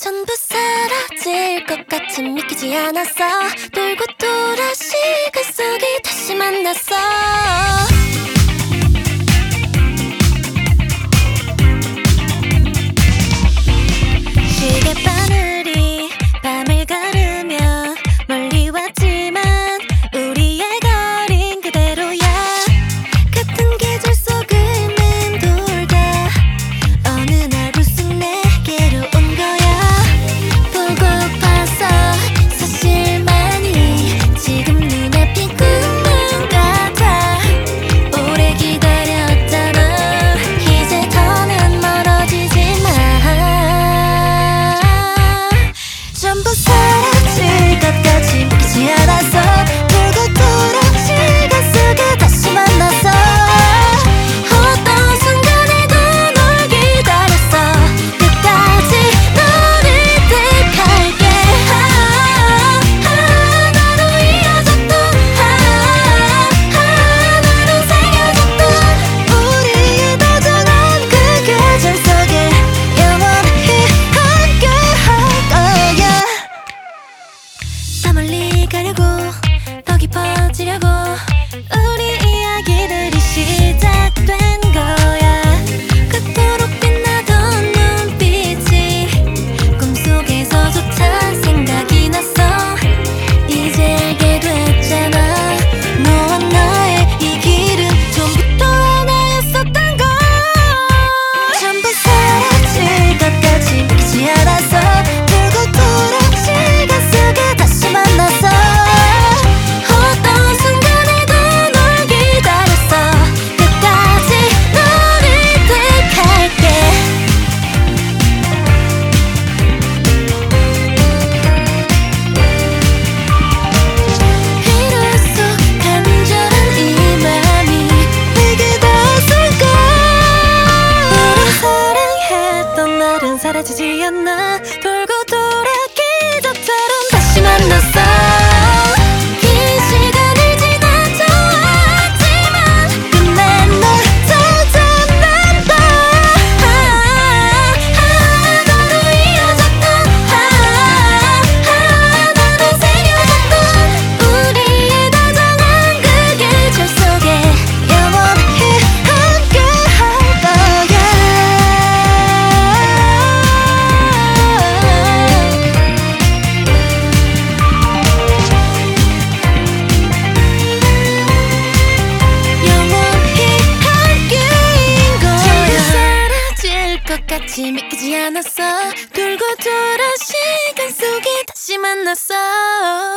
전부 사라질 것 같이 믿기지 않았어. 돌고 돌아 시간 속에 다시 만났어. 시계바늘이 밤을 가르며 멀리 왔지만 우리의 거린 그대로야. 같은 계절 속을 맴돌다 어느 날 불쑥 내게로 온 거야. 보고파서 사실만이 지금 눈앞이 꿈만 같아. 오래 기다렸잖아. 이제 더는 멀어지지 마. 전부 사라질 것 같이 믿기지 않았어. 돌고 돌아 시간 속에 다시 만났어. 어떤 순간에도 널 기다렸어. 끝까지 너를 택할게. 하나로 이어졌던 하나로 새겨졌던 우리의 다정한 그 계절 속에 영원히 함께 할 거야. 더 멀리 가려고 더 깊어지려고 우리 이야기들이 시작된 거야. 그토록 빛나던 눈빛이 꿈속에서조차 생각이 났어. 이제 알게 됐잖아. 너와 나의 이 길은 처음부터 하나였었던 걸. 전부 사라질 것 같이 믿기지 않았어. 돌고 돌아 시간 속에 다시 만났어. 어떤 순간에도 널 기다렸어. 끝까지 너를 택할게. 비로소 간절한 이 맘이 내게 닿았을까. 우리 사랑했던 날은 사라지지 않아. 돌고 돌아 기적처럼 다시 만났어. 긴 시간을 지나쳐 왔지만 끝내 널 찾아난다. 하나로 이어졌던 하나로 새겨졌던 우리의 다정한 그 계절 속에 영원히 함께 할 거야. 영원히 함께인 거야. 전부 사라질 것 같이 믿기지 않았어. 돌고 돌아 시간 속에 다시 만났어.